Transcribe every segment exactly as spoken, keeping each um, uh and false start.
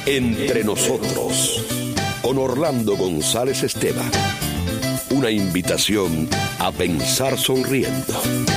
Entre nosotros, con Orlando González Esteban. Una invitación a pensar sonriendo.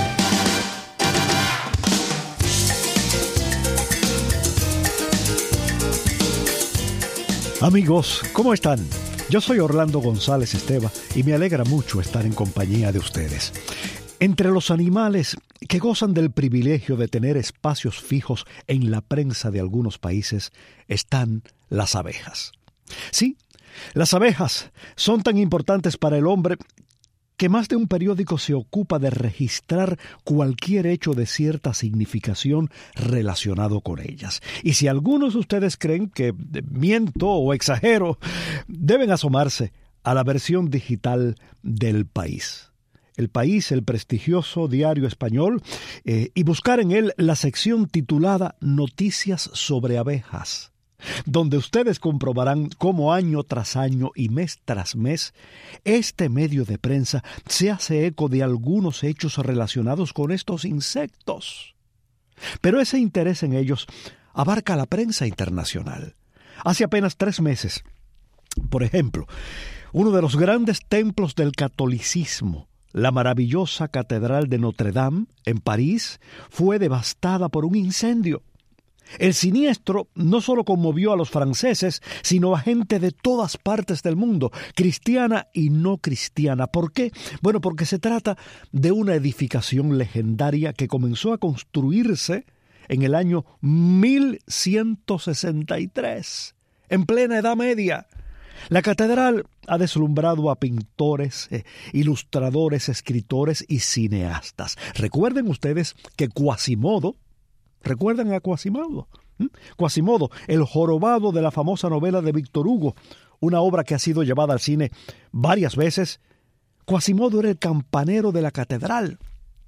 Amigos, ¿cómo están? Yo soy Orlando González Esteban y me alegra mucho estar en compañía de ustedes. Entre los animales que gozan del privilegio de tener espacios fijos en la prensa de algunos países están las abejas. Sí, las abejas son tan importantes para el hombre que más de un periódico se ocupa de registrar cualquier hecho de cierta significación relacionado con ellas. Y si algunos de ustedes creen que miento o exagero, deben asomarse a la versión digital del País. El País, el prestigioso diario español, eh, y buscar en él la sección titulada Noticias sobre abejas, donde ustedes comprobarán cómo año tras año y mes tras mes este medio de prensa se hace eco de algunos hechos relacionados con estos insectos. Pero ese interés en ellos abarca la prensa internacional. Hace apenas tres meses, por ejemplo, uno de los grandes templos del catolicismo, la maravillosa Catedral de Notre Dame, en París, fue devastada por un incendio. El siniestro no solo conmovió a los franceses, sino a gente de todas partes del mundo, cristiana y no cristiana. ¿Por qué? Bueno, porque se trata de una edificación legendaria que comenzó a construirse en el año mil ciento sesenta y tres, en plena Edad Media. La catedral ha deslumbrado a pintores, eh, ilustradores, escritores y cineastas. Recuerden ustedes que Quasimodo, ¿recuerdan a Quasimodo? ¿Mm? Quasimodo, el jorobado de la famosa novela de Víctor Hugo, una obra que ha sido llevada al cine varias veces. Quasimodo era el campanero de la catedral.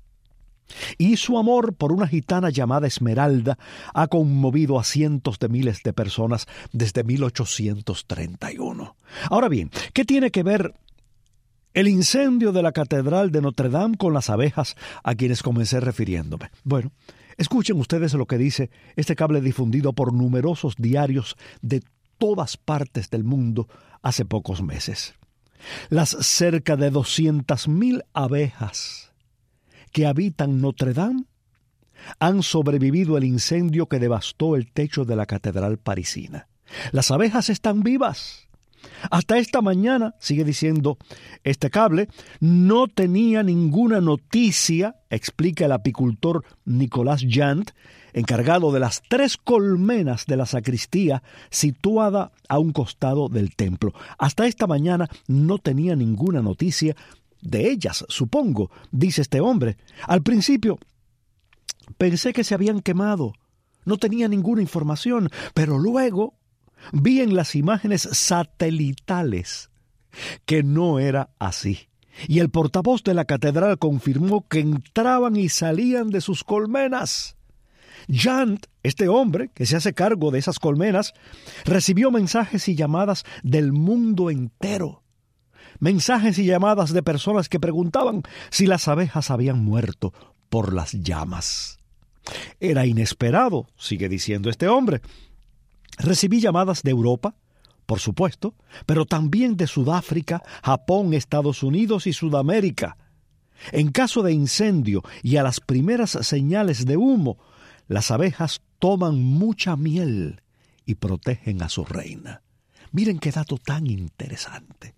Y su amor por una gitana llamada Esmeralda ha conmovido a cientos de miles de personas desde mil ochocientos treinta y uno. Ahora bien, ¿qué tiene que ver el incendio de la Catedral de Notre Dame con las abejas a quienes comencé refiriéndome? Bueno, escuchen ustedes lo que dice este cable difundido por numerosos diarios de todas partes del mundo hace pocos meses. Las cerca de doscientas mil abejas que habitan Notre Dame han sobrevivido al incendio que devastó el techo de la catedral parisina. Las abejas están vivas. Hasta esta mañana, sigue diciendo este cable, no tenía ninguna noticia, explica el apicultor Nicolas Jant, encargado de las tres colmenas de la sacristía situada a un costado del templo. Hasta esta mañana no tenía ninguna noticia de ellas, supongo, dice este hombre. Al principio pensé que se habían quemado, no tenía ninguna información, pero luego vi en las imágenes satelitales que no era así. Y el portavoz de la catedral confirmó que entraban y salían de sus colmenas. Jant, este hombre que se hace cargo de esas colmenas, recibió mensajes y llamadas del mundo entero. Mensajes y llamadas de personas que preguntaban si las abejas habían muerto por las llamas. Era inesperado, sigue diciendo este hombre. Recibí llamadas de Europa, por supuesto, pero también de Sudáfrica, Japón, Estados Unidos y Sudamérica. En caso de incendio y a las primeras señales de humo, las abejas toman mucha miel y protegen a su reina. Miren qué dato tan interesante.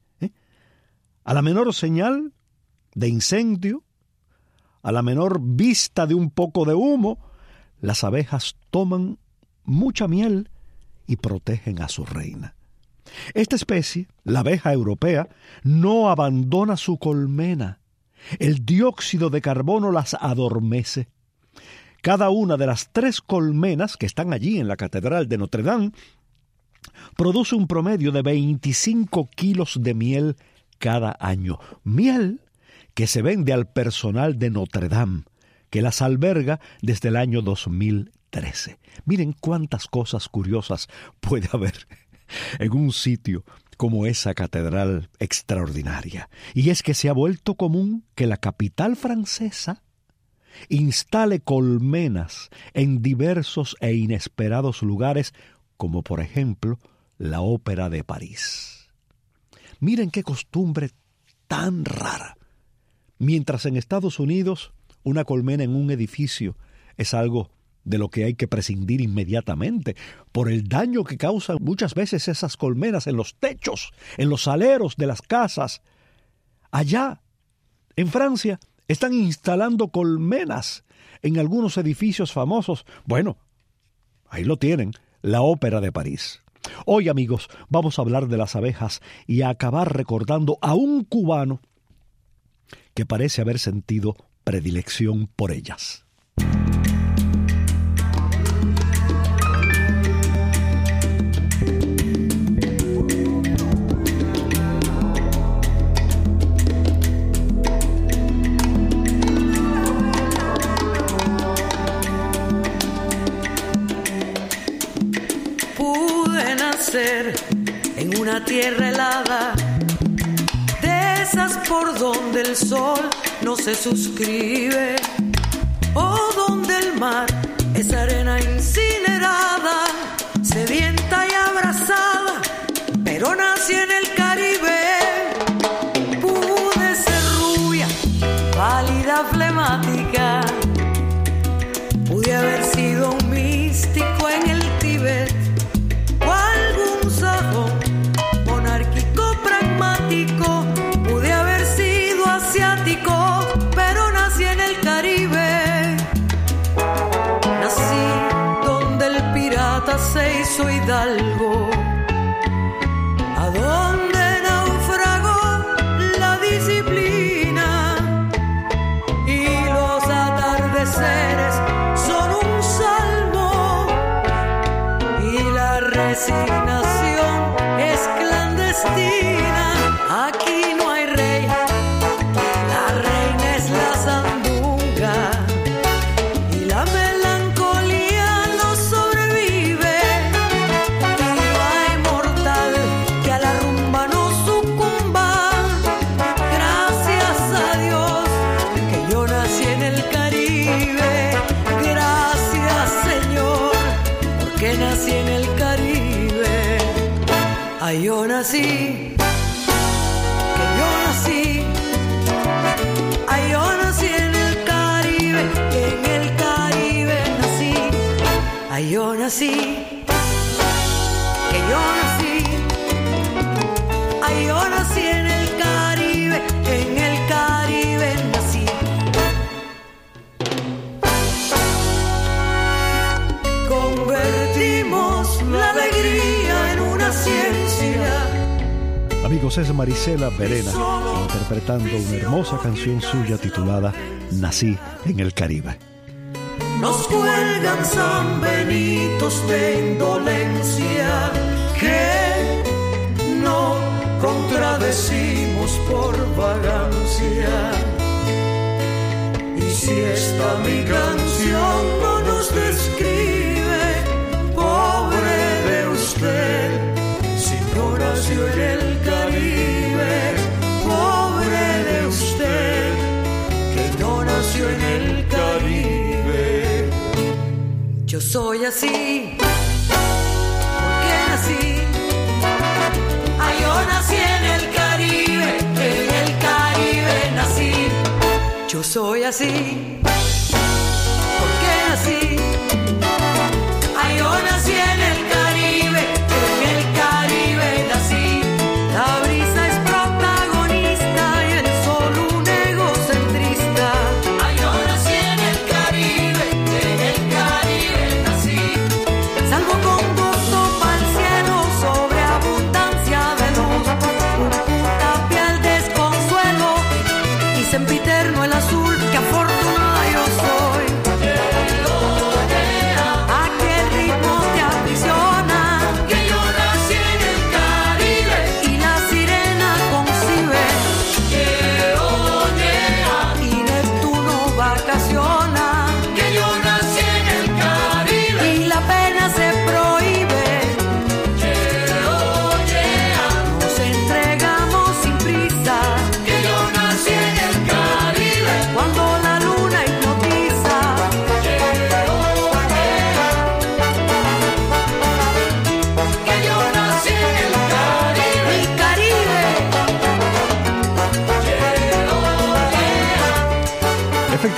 A la menor señal de incendio, a la menor vista de un poco de humo, las abejas toman mucha miel y protegen a su reina. Esta especie, la abeja europea, no abandona su colmena. El dióxido de carbono las adormece. Cada una de las tres colmenas que están allí en la Catedral de Notre Dame produce un promedio de veinticinco kilos de miel cada año. Miel que se vende al personal de Notre Dame, que las alberga desde el año dos mil trece. Miren cuántas cosas curiosas puede haber en un sitio como esa catedral extraordinaria. Y es que se ha vuelto común que la capital francesa instale colmenas en diversos e inesperados lugares como por ejemplo la Ópera de París. Miren qué costumbre tan rara. Mientras en Estados Unidos una colmena en un edificio es algo de lo que hay que prescindir inmediatamente por el daño que causan muchas veces esas colmenas en los techos, en los aleros de las casas. Allá, en Francia, están instalando colmenas en algunos edificios famosos. Bueno, ahí lo tienen, la Ópera de París. Hoy, amigos, vamos a hablar de las abejas y a acabar recordando a un cubano que parece haber sentido predilección por ellas. En una tierra helada, de esas por donde el sol no se suscribe, o donde el mar es arena incinerada, sedienta y abrazada, pero nací en el Caribe. Pude ser rubia, pálida, flemática, pude haber sido un místico en el Tíbet, monárquico, pragmático, pude haber sido asiático, pero nací en el Caribe. Nací donde el pirata se hizo hidalgo, a donde naufragó la disciplina, y los atardeceres son un salmo, y la resignación es clandestina. Aquí no hay rey, la reina es la sandunga, y la melancolía no sobrevive. Viva inmortal, que a la rumba no sucumba. Gracias a Dios que yo nací en el Caribe. Gracias, Señor, porque nací en el Caribe. Ay, yo nací, que yo nací, ay, yo nací en el Caribe, en el Caribe nací, ay, yo nací, que yo nací, ay, yo nací en el Caribe, en el Caribe nací. Convertimos la alegría en una ciencia. Amigos, es Marisela Verena interpretando una hermosa canción suya titulada Nací en el Caribe. Nos cuelgan sanbenitos de indolencia que no contradecimos por vagancia. Y si esta mi canción no nos describe, pobre de usted, si no nació en el Caribe, pobre de usted, que no nació en el Caribe. Yo soy así, porque nací, ay, yo nací en el Caribe, en el Caribe nací. Yo soy así, porque nací, ay, yo nací en el Caribe, en el Caribe nací. La brisa es protagonista y el sol un egocentrista. Ay, yo nací en el Caribe, en el Caribe nací. Salvo con gusto pa'l cielo, sobreabundancia de luz, tapia el desconsuelo y sempiterno el azul que afortunada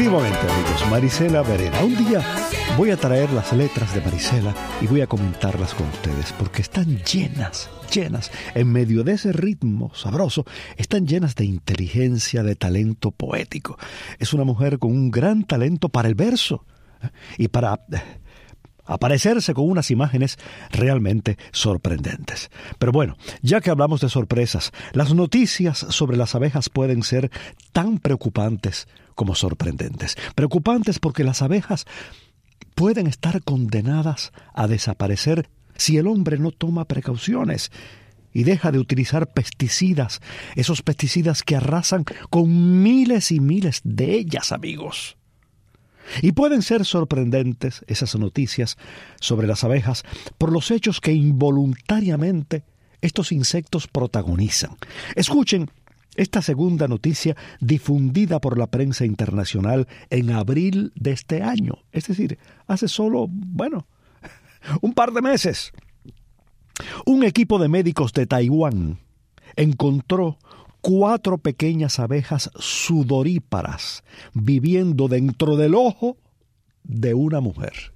Efectivamente, amigos, Marisela Verena. Un día voy a traer las letras de Marisela y voy a comentarlas con ustedes, porque están llenas, llenas, en medio de ese ritmo sabroso, están llenas de inteligencia, de talento poético. Es una mujer con un gran talento para el verso y para aparecerse con unas imágenes realmente sorprendentes. Pero bueno, ya que hablamos de sorpresas, las noticias sobre las abejas pueden ser tan preocupantes como sorprendentes. Preocupantes porque las abejas pueden estar condenadas a desaparecer si el hombre no toma precauciones y deja de utilizar pesticidas, esos pesticidas que arrasan con miles y miles de ellas, amigos. Y pueden ser sorprendentes esas noticias sobre las abejas por los hechos que involuntariamente estos insectos protagonizan. Escuchen esta segunda noticia difundida por la prensa internacional en abril de este año, es decir, hace solo, bueno, un par de meses. Un equipo de médicos de Taiwán encontró cuatro pequeñas abejas sudoríparas viviendo dentro del ojo de una mujer.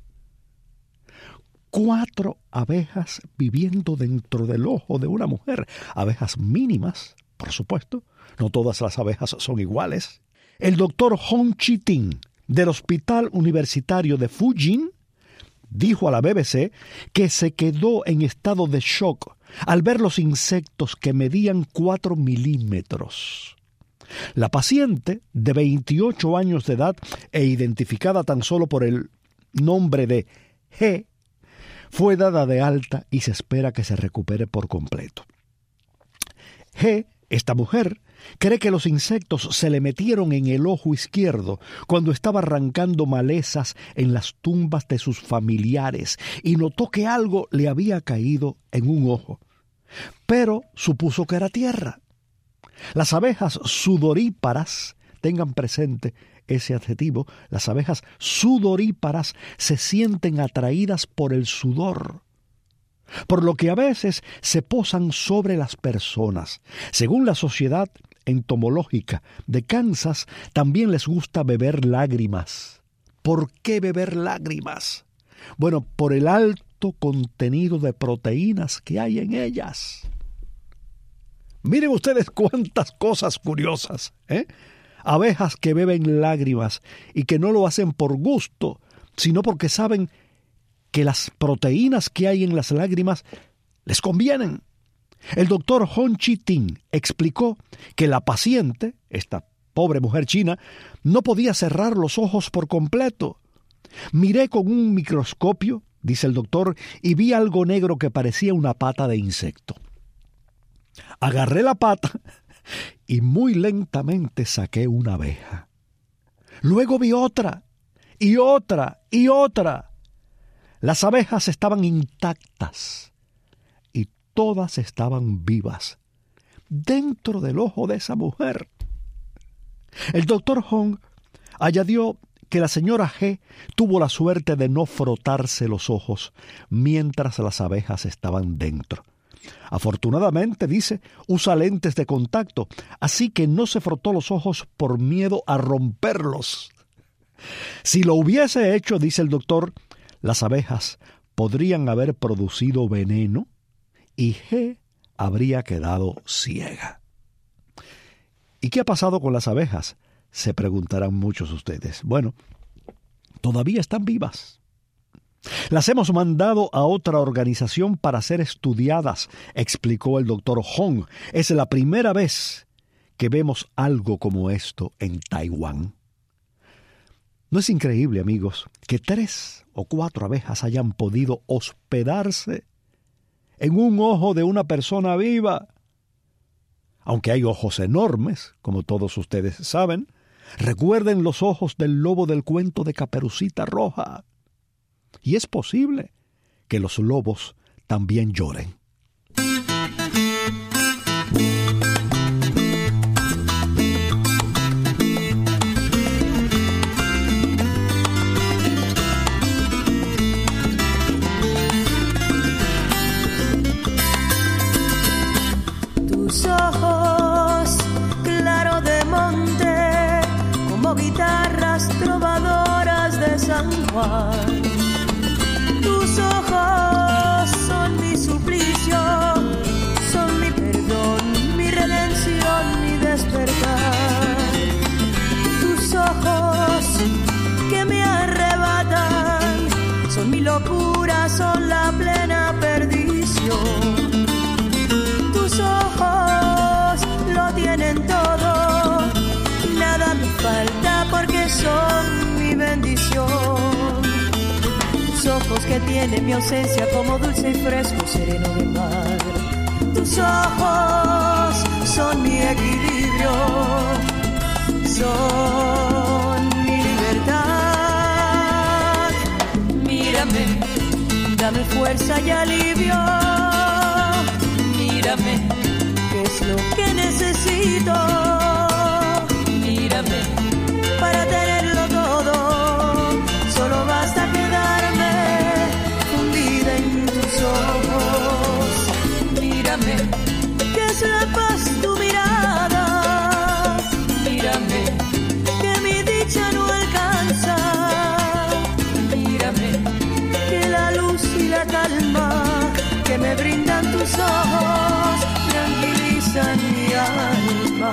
Cuatro abejas viviendo dentro del ojo de una mujer. Abejas mínimas, por supuesto. No todas las abejas son iguales. El doctor Hong Chi-ting, del Hospital Universitario de Fujian, dijo a la B B C que se quedó en estado de shock al ver los insectos que medían cuatro milímetros. La paciente, de veintiocho años de edad e identificada tan solo por el nombre de G, fue dada de alta y se espera que se recupere por completo. G, esta mujer, cree que los insectos se le metieron en el ojo izquierdo cuando estaba arrancando malezas en las tumbas de sus familiares y notó que algo le había caído en un ojo, pero supuso que era tierra. Las abejas sudoríparas, tengan presente ese adjetivo, las abejas sudoríparas se sienten atraídas por el sudor, por lo que a veces se posan sobre las personas. Según la Sociedad Entomológica de Kansas, también les gusta beber lágrimas. ¿Por qué beber lágrimas? Bueno, por el alto contenido de proteínas que hay en ellas. Miren ustedes cuántas cosas curiosas, ¿eh? Abejas que beben lágrimas y que no lo hacen por gusto, sino porque saben que las proteínas que hay en las lágrimas les convienen. El doctor Hong Chi-ting explicó que la paciente, esta pobre mujer china, no podía cerrar los ojos por completo. Miré con un microscopio, dice el doctor, y vi algo negro que parecía una pata de insecto. Agarré la pata y muy lentamente saqué una abeja. Luego vi otra, y otra, y otra. Las abejas estaban intactas y todas estaban vivas dentro del ojo de esa mujer. El doctor Hong añadió que la señora G tuvo la suerte de no frotarse los ojos mientras las abejas estaban dentro. Afortunadamente, dice, usa lentes de contacto, así que no se frotó los ojos por miedo a romperlos. Si lo hubiese hecho, dice el doctor, las abejas podrían haber producido veneno y G habría quedado ciega. ¿Y qué ha pasado con las abejas?, se preguntarán muchos ustedes. Bueno, todavía están vivas. Las hemos mandado a otra organización para ser estudiadas, explicó el doctor Hong. Es la primera vez que vemos algo como esto en Taiwán. ¿No es increíble, amigos, que tres o cuatro abejas hayan podido hospedarse en un ojo de una persona viva? Aunque hay ojos enormes, como todos ustedes saben, recuerden los ojos del lobo del cuento de Caperucita Roja. Y es posible que los lobos también lloren. Tus ojos, claro de monte, como guitarras de mar. Tus ojos son mi suplicio, son mi perdón, mi redención, mi despertar. Tus ojos que me arrebatan son mi locura, son la plena perdición. Tus ojos lo tienen todo, nada me falta porque son mi bendición. Tus ojos que tienen mi ausencia como dulce y fresco sereno del mar. Tus ojos son mi equilibrio, son mi libertad. Mírame, dame fuerza y alivio. Mírame, ¿qué es lo que necesito? Mírame, para tenerlo todo, solo basta quedarme fundida en tus ojos. Mírame, ¿qué es la paz tu mirada? Mírame, que mi dicha no alcanza. Mírame, que la luz y la calma que me brindan tus ojos tranquilizan mi alma.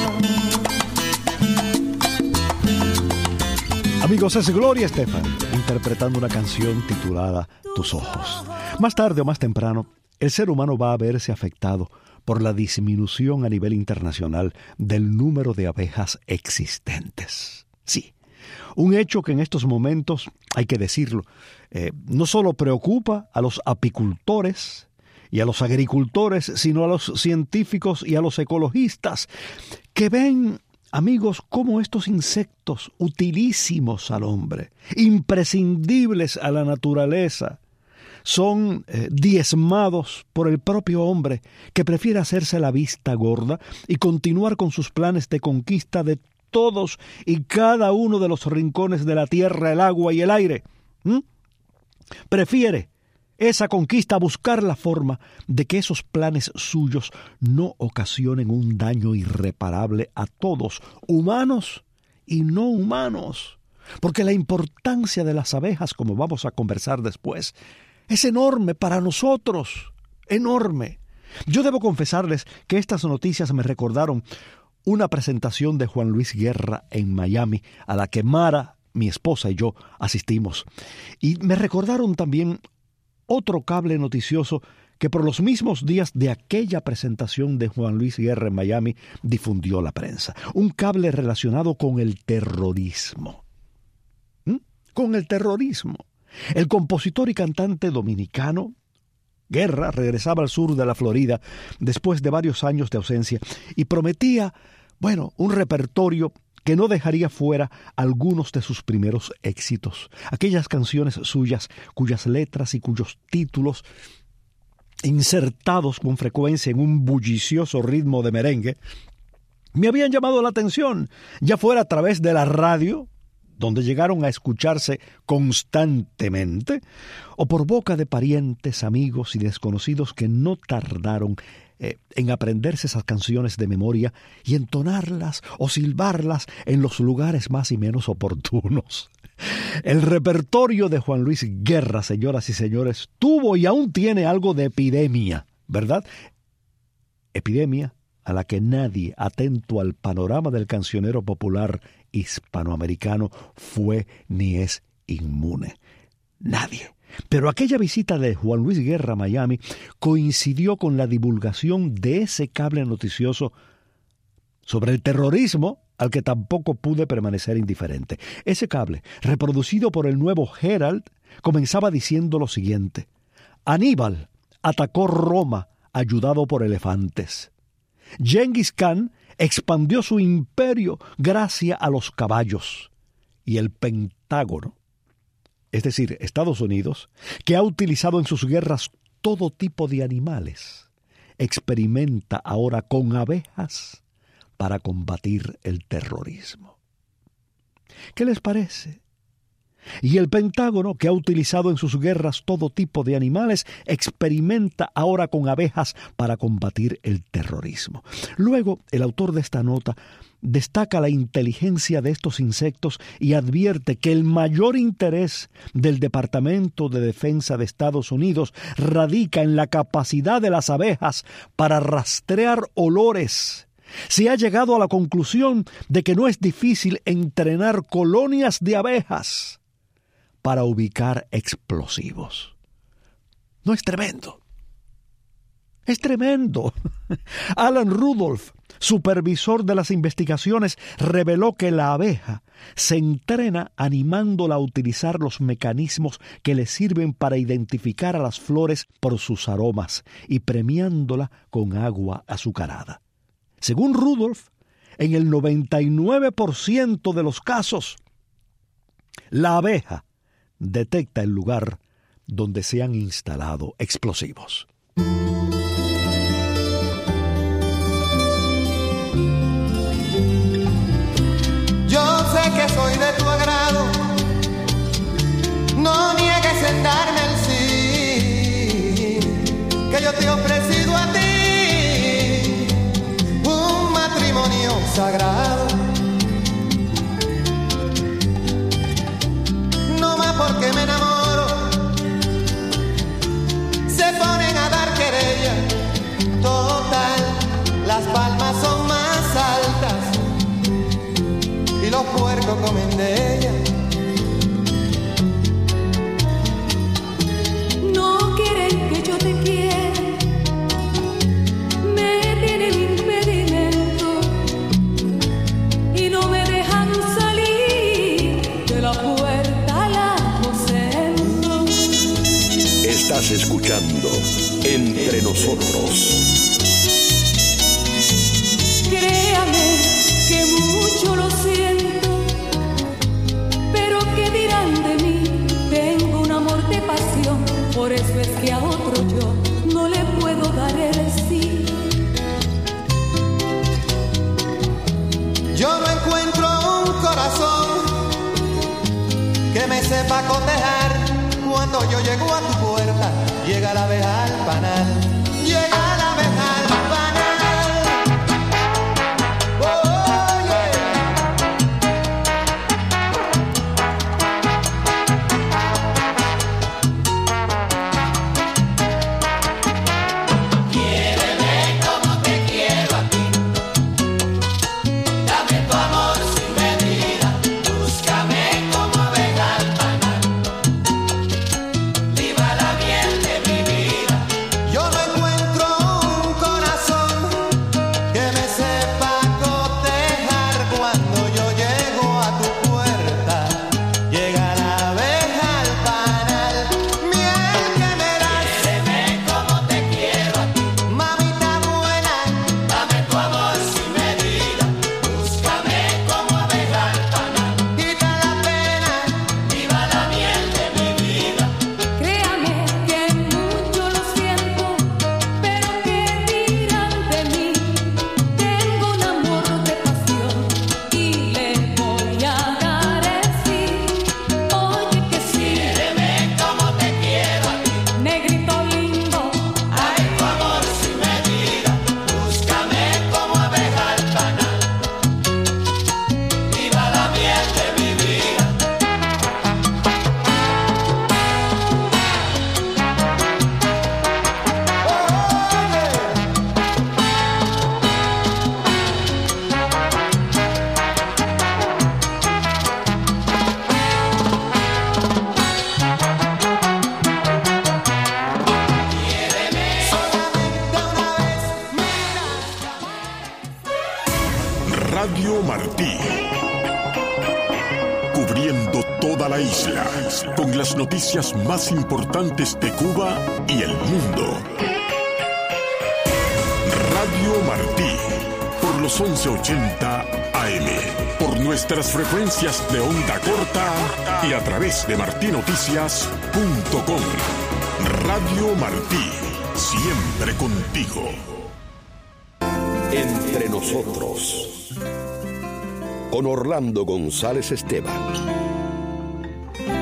Amigos, es Gloria Estefan interpretando una canción titulada Tus ojos. Más tarde o más temprano, el ser humano va a verse afectado por la disminución a nivel internacional del número de abejas existentes. Sí, un hecho que en estos momentos, hay que decirlo, eh, no solo preocupa a los apicultores y a los agricultores, sino a los científicos y a los ecologistas, que ven, amigos, cómo estos insectos utilísimos al hombre, imprescindibles a la naturaleza, son eh, diezmados por el propio hombre, que prefiere hacerse la vista gorda y continuar con sus planes de conquista de todos y cada uno de los rincones de la tierra, el agua y el aire. ¿Mm? Prefiere esa conquista a buscar la forma de que esos planes suyos no ocasionen un daño irreparable a todos, humanos y no humanos. Porque la importancia de las abejas, como vamos a conversar después, es enorme para nosotros, enorme. Yo debo confesarles que estas noticias me recordaron una presentación de Juan Luis Guerra en Miami, a la que Mara, mi esposa, y yo asistimos. Y me recordaron también otro cable noticioso que por los mismos días de aquella presentación de Juan Luis Guerra en Miami difundió la prensa. Un cable relacionado con el terrorismo. ¿Mm? Con el terrorismo. El compositor y cantante dominicano Guerra regresaba al sur de la Florida después de varios años de ausencia y prometía, bueno, un repertorio que no dejaría fuera algunos de sus primeros éxitos, aquellas canciones suyas cuyas letras y cuyos títulos, insertados con frecuencia en un bullicioso ritmo de merengue, me habían llamado la atención, ya fuera a través de la radio, donde llegaron a escucharse constantemente, o por boca de parientes, amigos y desconocidos que no tardaron eh, en aprenderse esas canciones de memoria y entonarlas o silbarlas en los lugares más y menos oportunos. El repertorio de Juan Luis Guerra, señoras y señores, tuvo y aún tiene algo de epidemia, ¿verdad? Epidemia a la que nadie, atento al panorama del cancionero popular hispanoamericano, fue ni es inmune. Nadie. Pero aquella visita de Juan Luis Guerra a Miami coincidió con la divulgación de ese cable noticioso sobre el terrorismo al que tampoco pude permanecer indiferente. Ese cable, reproducido por el Nuevo Herald, comenzaba diciendo lo siguiente: Aníbal atacó Roma ayudado por elefantes. Gengis Khan expandió su imperio gracias a los caballos. Y el Pentágono, es decir, Estados Unidos, que ha utilizado en sus guerras todo tipo de animales, experimenta ahora con abejas para combatir el terrorismo. ¿Qué les parece? Y el Pentágono, que ha utilizado en sus guerras todo tipo de animales, experimenta ahora con abejas para combatir el terrorismo. Luego, el autor de esta nota destaca la inteligencia de estos insectos y advierte que el mayor interés del Departamento de Defensa de Estados Unidos radica en la capacidad de las abejas para rastrear olores. Se ha llegado a la conclusión de que no es difícil entrenar colonias de abejas para ubicar explosivos. ¿No es tremendo? Es tremendo. Alan Rudolph, supervisor de las investigaciones, reveló que la abeja se entrena animándola a utilizar los mecanismos que le sirven para identificar a las flores por sus aromas y premiándola con agua azucarada. Según Rudolph, en el noventa y nueve por ciento de los casos, la abeja detecta el lugar donde se han instalado explosivos. Yo sé que soy de tu agrado, no niegues en darme el sí, que yo te he ofrecido a ti un matrimonio sagrado. No más porque me enamoro, se ponen a dar querella. Total, las palmas son más altas y los puercos comen de ella. No quieren que yo te quiera, me tienen impedimento y no me dejan salir de la puerta al aposento. Estás escuchando Entre Nosotros. Créame que mucho lo siento, pero ¿qué dirán de mí? Tengo un amor de pasión, por eso es que a otro yo no le puedo dar el sí. Yo no encuentro un corazón que me sepa cotejar. Cuando yo llego a tu puerta, llega la abeja al panal, llega la abeja al panal. Radio Martí, cubriendo toda la isla con las noticias más importantes de Cuba y el mundo. Radio Martí, por los once ochenta A M, por nuestras frecuencias de onda corta y a través de martinoticias punto com. Radio Martí, siempre contigo. Entre Nosotros, con Orlando González Esteban.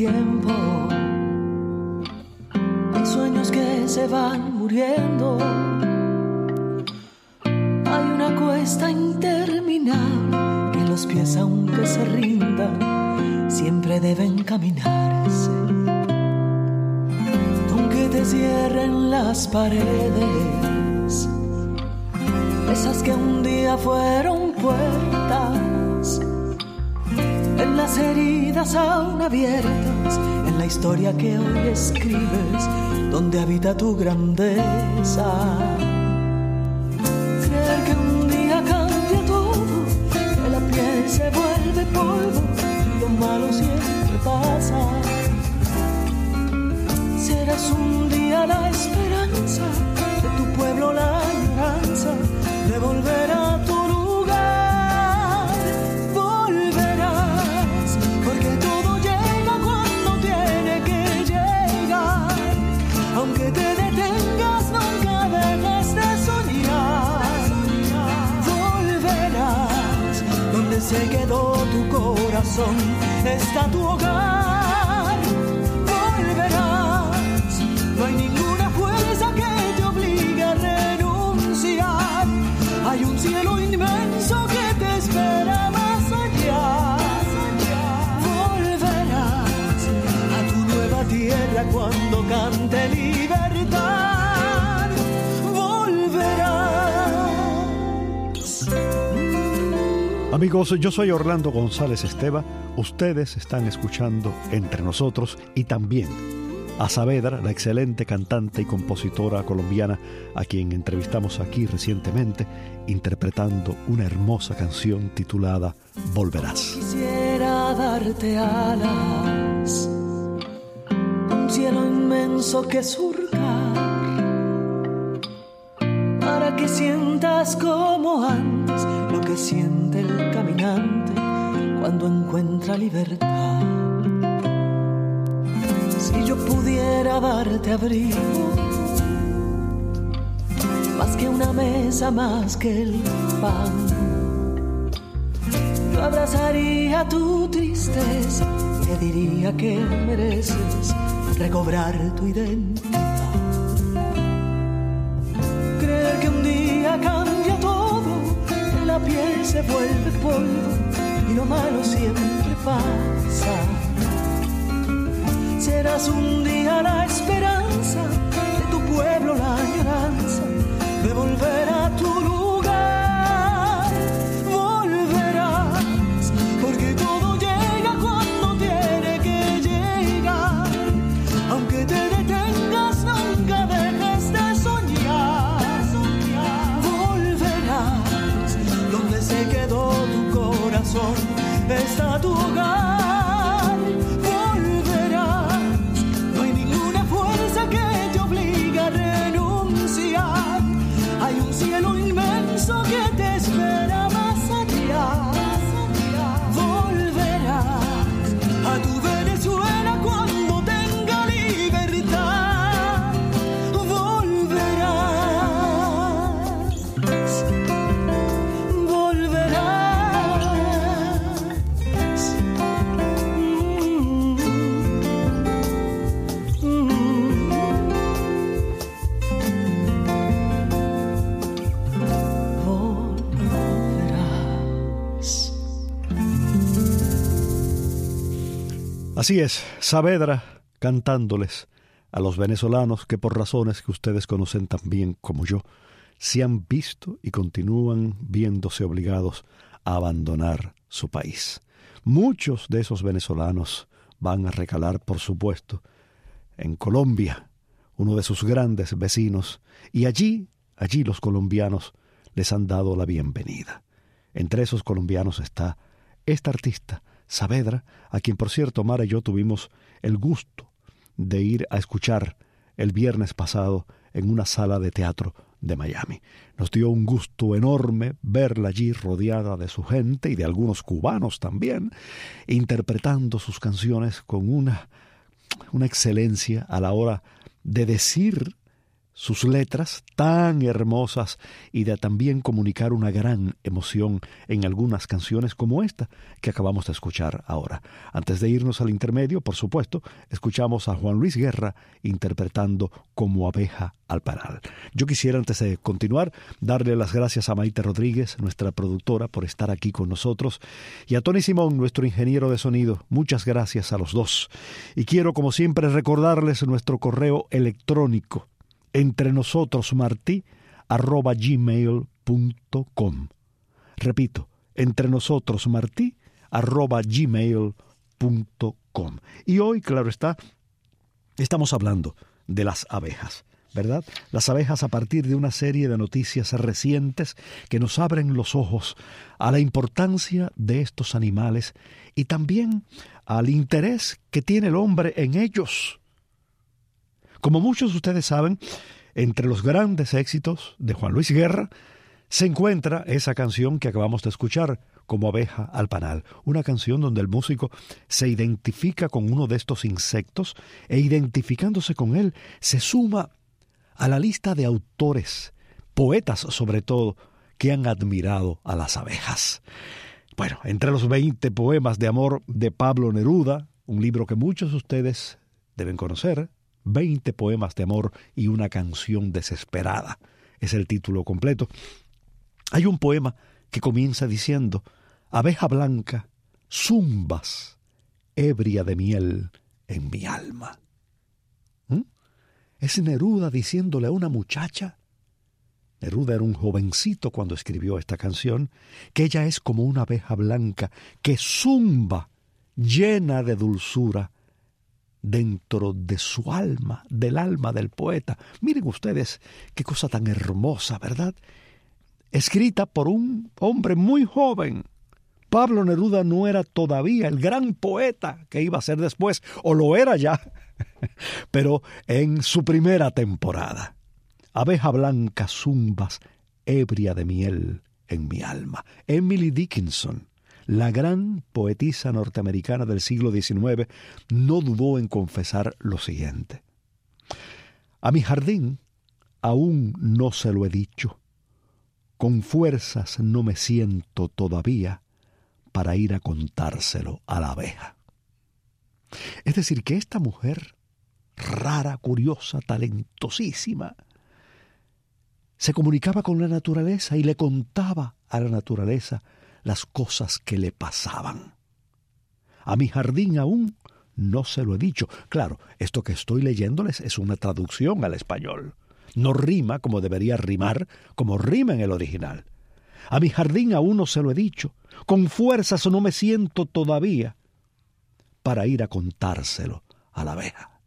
tiempo. Hay sueños que se van muriendo. Hay una cuesta interminable que los pies, aunque se rindan, siempre deben caminarse. Aunque te cierren las paredes, esas que un día fueron puertas, en las heridas aún abiertas, en la historia que hoy escribes, donde habita tu grandeza. Creer que un día cambia todo, que la piel se vuelve polvo, y lo malo siempre pasa. Serás un día la esperanza de tu pueblo, la añoranza de volver a tu lugar. Volverás, porque todo llega cuando tiene que llegar. Aunque te detengas, nunca dejes de soñar. Volverás, donde se quedó tu corazón, está tu hogar. Volverás, no hay ninguna fuerza que te obligue a renunciar. Hay un cielo inmenso que te espera más allá. Volverás a tu nueva tierra cuando cante libertad. Volverás. Amigos, yo soy Orlando González Esteva. Ustedes están escuchando Entre Nosotros, y también a Saavedra, la excelente cantante y compositora colombiana a quien entrevistamos aquí recientemente, interpretando una hermosa canción titulada Volverás. Quisiera darte alas, un cielo inmenso que surcar, para que sientas como antes lo que siente el caminante cuando encuentra libertad. Si yo pudiera darte abrigo, más que una mesa, más que el pan, yo abrazaría tu tristeza, te diría que mereces recobrar tu identidad. Creer que un día cambia todo, que la piel se vuelve polvo y lo malo siempre pasa. Serás un día la esperanza de tu pueblo, la añoranza de volver a tu lugar. Volverás, porque todo llega cuando tiene que llegar. Aunque te detengas, nunca dejes de soñar. Volverás, donde se quedó tu corazón, está tu hogar. Hay un cielo inmenso que te espera más allá. Volverás a tu Venezuela cuando tenga libertad. Volverás, volverás. Mm, mm. Así es, Saavedra cantándoles a los venezolanos que, por razones que ustedes conocen tan bien como yo, se han visto y continúan viéndose obligados a abandonar su país. Muchos de esos venezolanos van a recalar, por supuesto, en Colombia, uno de sus grandes vecinos, y allí, allí los colombianos les han dado la bienvenida. Entre esos colombianos está esta artista, Saavedra, a quien, por cierto, Mara y yo tuvimos el gusto de ir a escuchar el viernes pasado en una sala de teatro de Miami. Nos dio un gusto enorme verla allí rodeada de su gente y de algunos cubanos también, interpretando sus canciones con una, una excelencia a la hora de decir sus letras tan hermosas y de también comunicar una gran emoción en algunas canciones como esta que acabamos de escuchar ahora. Antes de irnos al intermedio, por supuesto, escuchamos a Juan Luis Guerra interpretando Como abeja al panal. Yo quisiera, antes de continuar, darle las gracias a Maite Rodríguez, nuestra productora, por estar aquí con nosotros, y a Tony Simón, nuestro ingeniero de sonido. Muchas gracias a los dos. Y quiero, como siempre, recordarles nuestro correo electrónico, entre nosotros martí arroba gmail punto com. Repito, entre nosotros martí arroba gmail punto com. Y hoy, claro está, estamos hablando de las abejas, ¿verdad? Las abejas, a partir de una serie de noticias recientes que nos abren los ojos a la importancia de estos animales y también al interés que tiene el hombre en ellos. Como muchos de ustedes saben, entre los grandes éxitos de Juan Luis Guerra se encuentra esa canción que acabamos de escuchar, Como abeja al panal, una canción donde el músico se identifica con uno de estos insectos e, identificándose con él, se suma a la lista de autores, poetas sobre todo, que han admirado a las abejas. Bueno, entre los veinte poemas de amor de Pablo Neruda, un libro que muchos de ustedes deben conocer, veinte poemas de amor y una canción desesperada, es el título completo. Hay un poema que comienza diciendo: abeja blanca, zumbas, ebria de miel en mi alma. ¿Mm? Es Neruda diciéndole a una muchacha, Neruda era un jovencito cuando escribió esta canción, que ella es como una abeja blanca que zumba, llena de dulzura, dentro de su alma, del alma del poeta. Miren ustedes qué cosa tan hermosa, ¿verdad? Escrita por un hombre muy joven. Pablo Neruda no era todavía el gran poeta que iba a ser después, o lo era ya, pero en su primera temporada. Abeja blanca, zumbas, ebria de miel en mi alma. Emily Dickinson, la gran poetisa norteamericana del siglo diecinueve, no dudó en confesar lo siguiente: a mi jardín aún no se lo he dicho, con fuerzas no me siento todavía para ir a contárselo a la abeja. Es decir, que esta mujer, rara, curiosa, talentosísima, se comunicaba con la naturaleza y le contaba a la naturaleza las cosas que le pasaban. A mi jardín aún no se lo he dicho. Claro, esto que estoy leyéndoles es una traducción al español. No rima como debería rimar, como rima en el original. A mi jardín aún no se lo he dicho. Con fuerzas no me siento todavía para ir a contárselo a la abeja.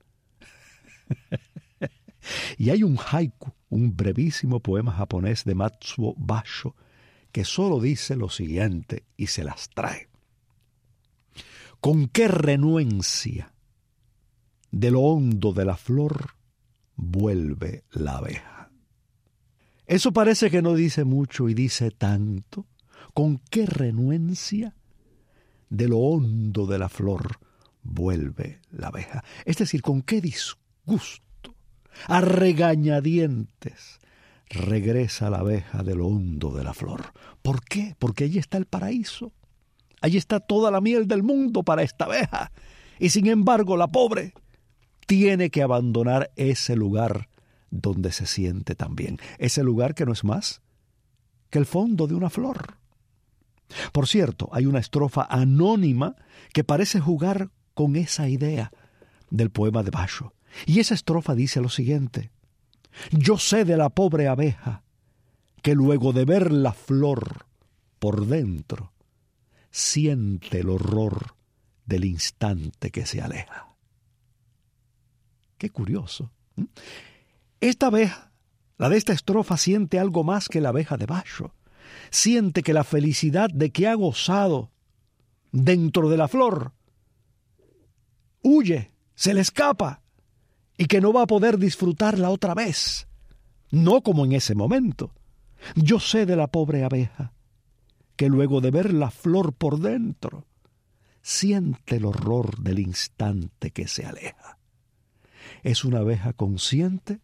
Y hay un haiku, un brevísimo poema japonés de Matsuo Basho, que solo dice lo siguiente y se las trae. Con qué renuencia de lo hondo de la flor vuelve la abeja. Eso parece que no dice mucho y dice tanto. Con qué renuencia de lo hondo de la flor vuelve la abeja. Es decir, con qué disgusto, a regañadientes, regresa la abeja de lo hondo de la flor. ¿Por qué? Porque allí está el paraíso. Allí está toda la miel del mundo para esta abeja. Y sin embargo, la pobre tiene que abandonar ese lugar donde se siente tan bien. Ese lugar que no es más que el fondo de una flor. Por cierto, hay una estrofa anónima que parece jugar con esa idea del poema de Basho. Y esa estrofa dice lo siguiente: yo sé de la pobre abeja que luego de ver la flor por dentro siente el horror del instante que se aleja. Qué curioso. Esta abeja, la de esta estrofa, siente algo más que la abeja de Basho. Siente que la felicidad de que ha gozado dentro de la flor huye, se le escapa, y que no va a poder disfrutarla otra vez, no como en ese momento. Yo sé de la pobre abeja que luego de ver la flor por dentro siente el horror del instante que se aleja. Es una abeja consciente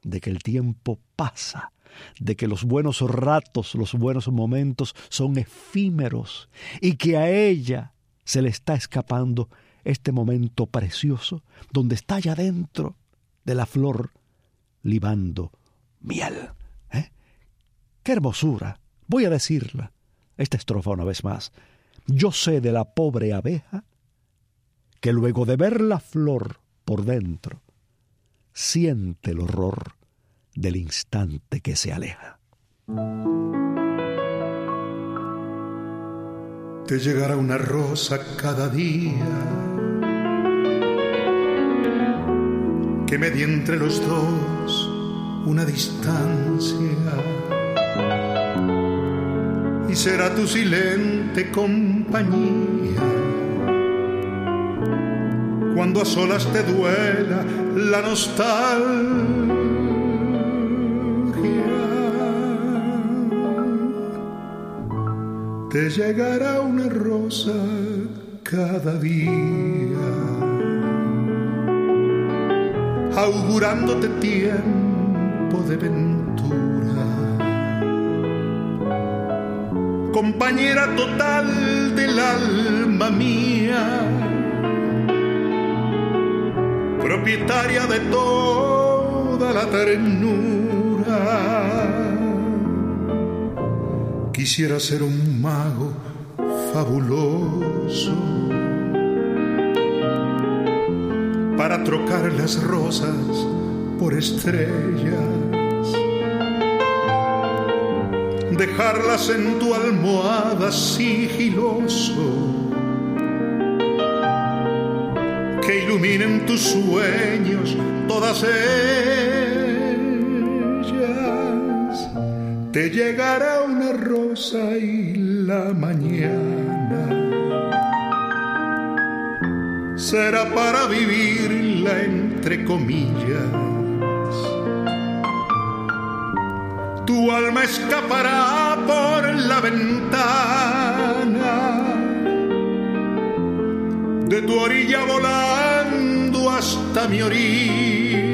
de que el tiempo pasa, de que los buenos ratos, los buenos momentos son efímeros y que a ella se le está escapando este momento precioso donde está allá dentro de la flor libando miel. ¿Eh? ¡Qué hermosura! Voy a decirla, esta estrofa una vez más. Yo sé de la pobre abeja que luego de ver la flor por dentro, siente el horror del instante que se aleja. Te llegará una rosa cada día que medie entre los dos una distancia, y será tu silente compañía cuando a solas te duela la nostalgia. Te llegará una rosa cada día, augurándote tiempo de ventura, compañera total del alma mía, propietaria de toda la ternura. Quisiera ser un mago fabuloso para trocar las rosas por estrellas, dejarlas en tu almohada sigiloso, que iluminen tus sueños todas ellas. Te llegará una rosa y la mañana será para vivirla entre comillas. Tu alma escapará por la ventana de tu orilla volando hasta mi orilla.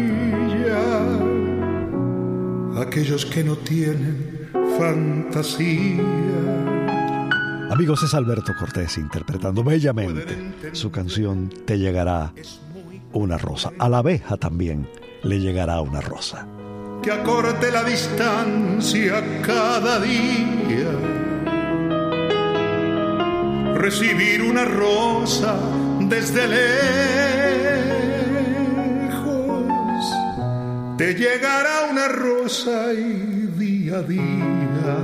Aquellos que no tienen fantasía. Amigos, es Alberto Cortés interpretando bellamente su canción Te llegará una rosa. A la abeja también le llegará una rosa. Que acorte la distancia cada día, recibir una rosa desde lejos. Te llegará una rosa y día a día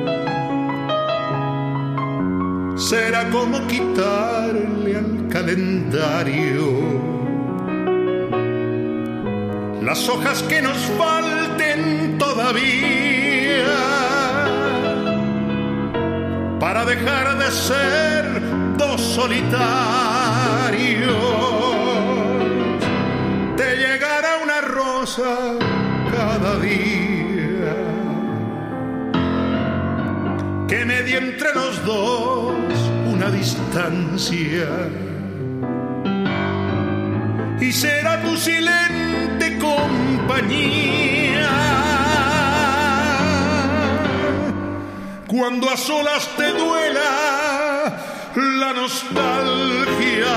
será como quitarle al calendario las hojas que nos falten todavía para dejar de ser dos solitarios. Te llegará una rosa cada día que medie entre los dos una distancia, y será tu silente compañía cuando a solas te duela la nostalgia.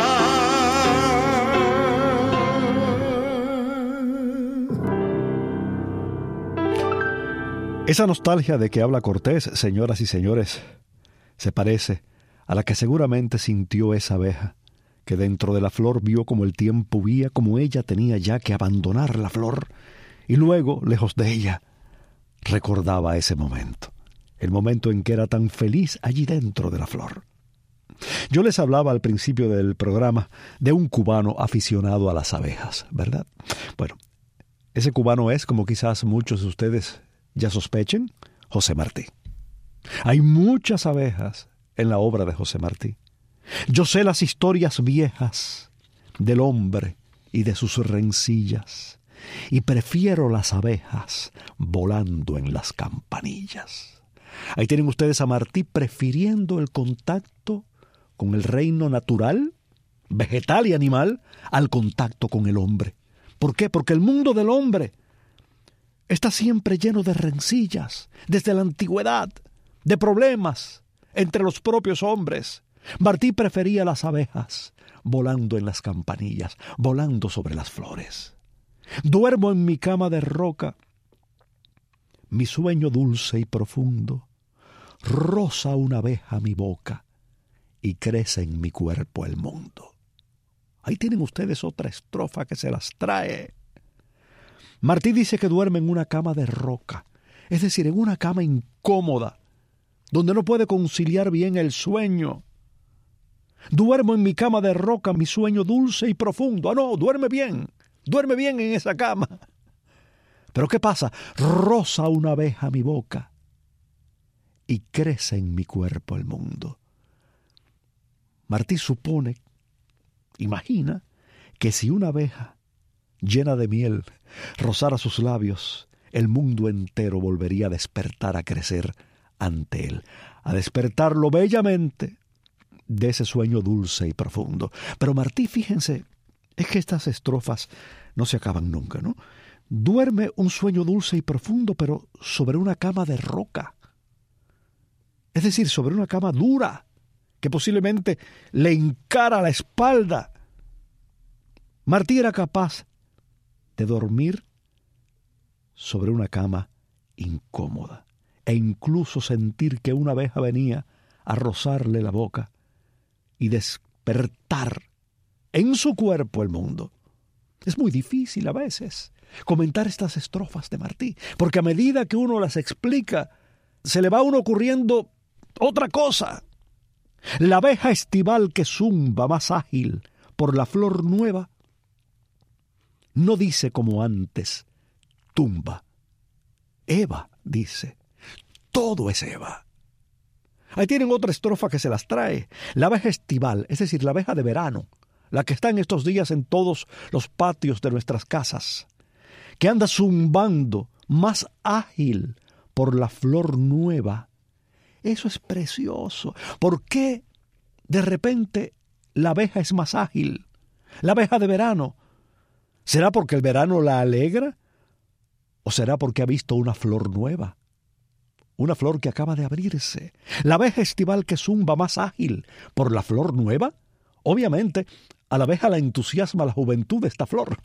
Esa nostalgia de que habla Cortés, señoras y señores, se parece a la que seguramente sintió esa abeja, que dentro de la flor vio como el tiempo huía, como ella tenía ya que abandonar la flor, y luego, lejos de ella, recordaba ese momento, el momento en que era tan feliz allí dentro de la flor. Yo les hablaba al principio del programa de un cubano aficionado a las abejas, ¿verdad? Bueno, ese cubano es, como quizás muchos de ustedes ya sospechen, José Martí. Hay muchas abejas en la obra de José Martí. Yo sé las historias viejas del hombre y de sus rencillas, y prefiero las abejas volando en las campanillas. Ahí tienen ustedes a Martí prefiriendo el contacto con el reino natural, vegetal y animal, al contacto con el hombre. ¿Por qué? Porque el mundo del hombre está siempre lleno de rencillas, desde la antigüedad, de problemas entre los propios hombres. Martí prefería las abejas, volando en las campanillas, volando sobre las flores. Duermo en mi cama de roca, mi sueño dulce y profundo, roza una abeja mi boca y crece en mi cuerpo el mundo. Ahí tienen ustedes otra estrofa que se las trae. Martí dice que duerme en una cama de roca, es decir, en una cama incómoda, donde no puede conciliar bien el sueño. Duermo en mi cama de roca, mi sueño dulce y profundo. Ah, no, duerme bien, duerme bien en esa cama. Pero ¿qué pasa? Roza una abeja mi boca y crece en mi cuerpo el mundo. Martí supone, imagina, que si una abeja llena de miel rozara sus labios, el mundo entero volvería a despertar, a crecer ante él, a despertarlo bellamente de ese sueño dulce y profundo. Pero Martí, fíjense, es que estas estrofas no se acaban nunca, ¿no? Duerme un sueño dulce y profundo, pero sobre una cama de roca. Es decir, sobre una cama dura, que posiblemente le encara la espalda. Martí era capaz de dormir sobre una cama incómoda e incluso sentir que una abeja venía a rozarle la boca y despertar en su cuerpo el mundo. Es muy difícil a veces comentar estas estrofas de Martí, porque a medida que uno las explica, se le va a uno ocurriendo otra cosa. La abeja estival que zumba más ágil por la flor nueva, no dice como antes, tumba. Eva dice, todo es Eva. Ahí tienen otra estrofa que se las trae. La abeja estival, es decir, la abeja de verano, la que está en estos días en todos los patios de nuestras casas, que anda zumbando más ágil por la flor nueva. Eso es precioso. ¿Por qué de repente la abeja es más ágil? La abeja de verano. ¿Será porque el verano la alegra? ¿O será porque ha visto una flor nueva? Una flor que acaba de abrirse. La abeja estival que zumba más ágil por la flor nueva. Obviamente, a la abeja la entusiasma la juventud de esta flor.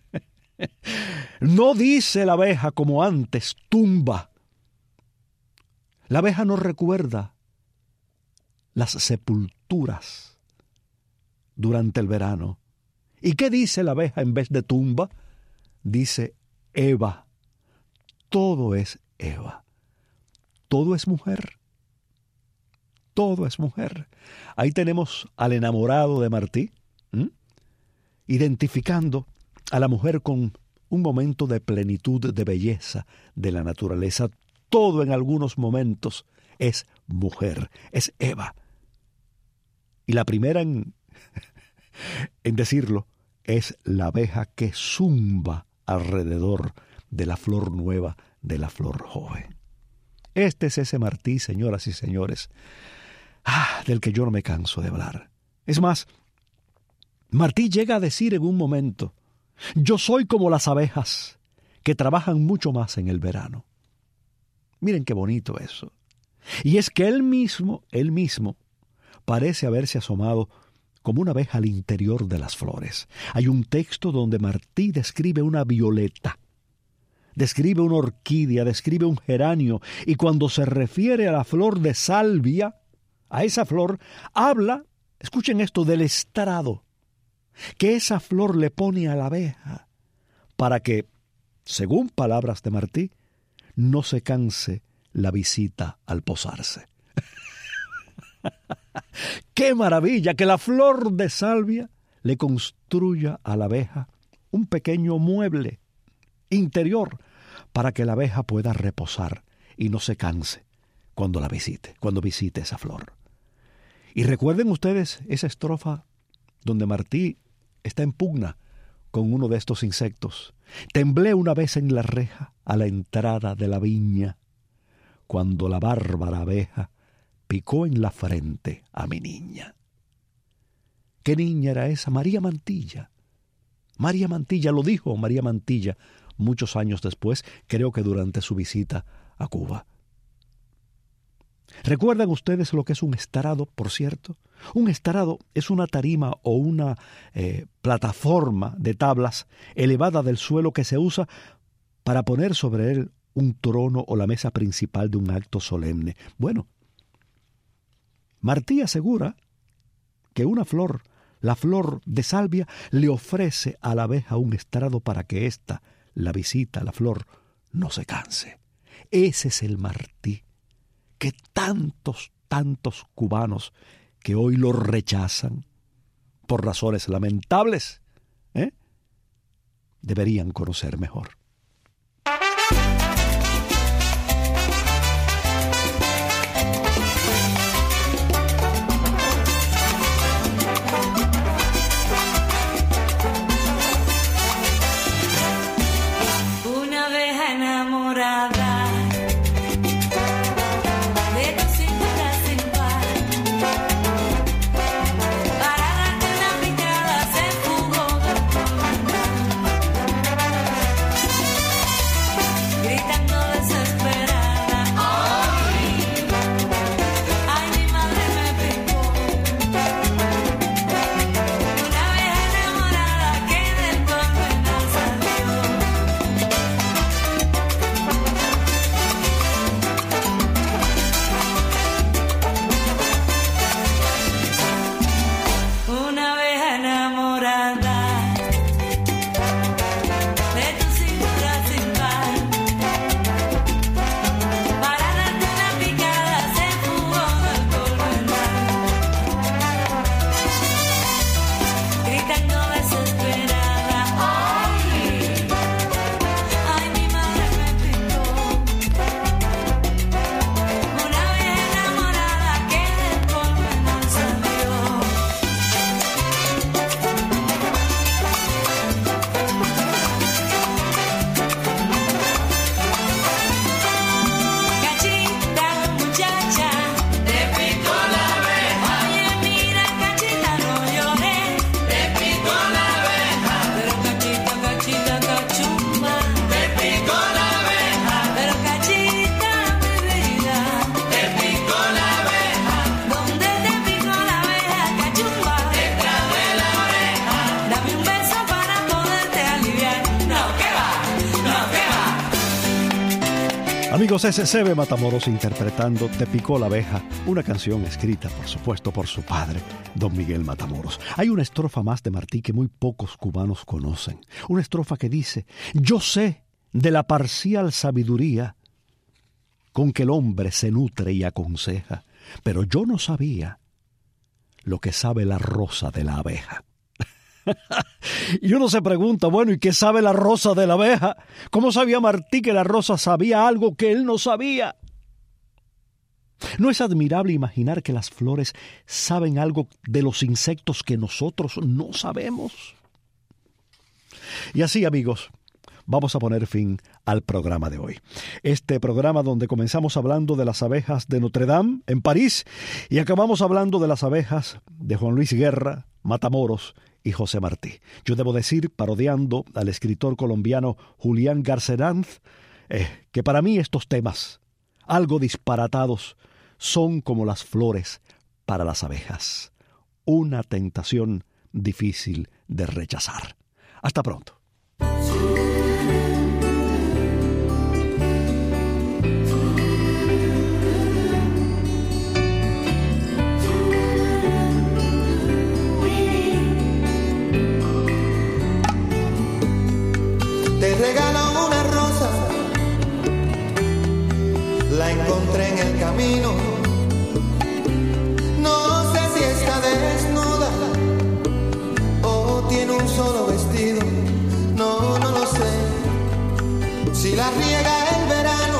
No dice la abeja como antes, tumba. La abeja no recuerda las sepulturas durante el verano. ¿Y qué dice la abeja en vez de tumba? Dice Eva. Todo es Eva. Todo es mujer. Todo es mujer. Ahí tenemos al enamorado de Martí, ¿m? identificando a la mujer con un momento de plenitud, de belleza de la naturaleza. Todo en algunos momentos es mujer, es Eva. Y la primera en, en decirlo es la abeja que zumba alrededor de la flor nueva, de la flor joven. Este es ese Martí, señoras y señores, ah, del que yo no me canso de hablar. Es más, Martí llega a decir en un momento, yo soy como las abejas que trabajan mucho más en el verano. Miren qué bonito eso. Y es que él mismo, él mismo, parece haberse asomado como una abeja al interior de las flores. Hay un texto donde Martí describe una violeta, describe una orquídea, describe un geranio, y cuando se refiere a la flor de salvia, a esa flor, habla, escuchen esto, del estrado que esa flor le pone a la abeja para que, según palabras de Martí, no se canse la visita al posarse. ¡Qué maravilla! Que la flor de salvia le construya a la abeja un pequeño mueble interior para que la abeja pueda reposar y no se canse cuando la visite, cuando visite esa flor. Y recuerden ustedes esa estrofa donde Martí está en pugna con uno de estos insectos. Temblé una vez en la reja a la entrada de la viña, cuando la bárbara abeja picó en la frente a mi niña. ¿Qué niña era esa? María Mantilla. María Mantilla, lo dijo María Mantilla muchos años después, creo que durante su visita a Cuba. ¿Recuerdan ustedes lo que es un estrado, por cierto? Un estrado es una tarima o una eh, plataforma de tablas elevada del suelo que se usa para poner sobre él un trono o la mesa principal de un acto solemne. Bueno, Martí asegura que una flor, la flor de salvia, le ofrece a la abeja un estrado para que ésta, la visita, la flor, no se canse. Ese es el Martí que tantos, tantos cubanos que hoy lo rechazan por razones lamentables, ¿eh? deberían conocer mejor. Una abeja enamorada Amigos, ese es Sebe Matamoros interpretando Te picó la abeja, una canción escrita, por supuesto, por su padre, don Miguel Matamoros. Hay una estrofa más de Martí que muy pocos cubanos conocen. Una estrofa que dice: yo sé de la parcial sabiduría con que el hombre se nutre y aconseja, pero yo no sabía lo que sabe la rosa de la abeja. Y uno se pregunta, bueno, ¿y qué sabe la rosa de la abeja? ¿Cómo sabía Martí que la rosa sabía algo que él no sabía? ¿No es admirable imaginar que las flores saben algo de los insectos que nosotros no sabemos? Y así, amigos, vamos a poner fin al programa de hoy. Este programa donde comenzamos hablando de las abejas de Notre Dame, en París, y acabamos hablando de las abejas de Juan Luis Guerra, Matamoros y José Martí. Yo debo decir, parodiando al escritor colombiano Julián Garceranz, eh, que para mí estos temas, algo disparatados, son como las flores para las abejas. Una tentación difícil de rechazar. Hasta pronto. Te regalo una rosa, la encontré en el camino. No sé si está desnuda o tiene un solo vestido. No, no lo sé. Si la riega el verano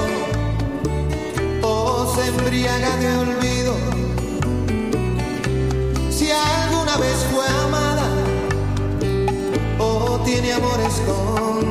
o se embriaga de olvido. Si alguna vez fue amada o tiene amor escondido.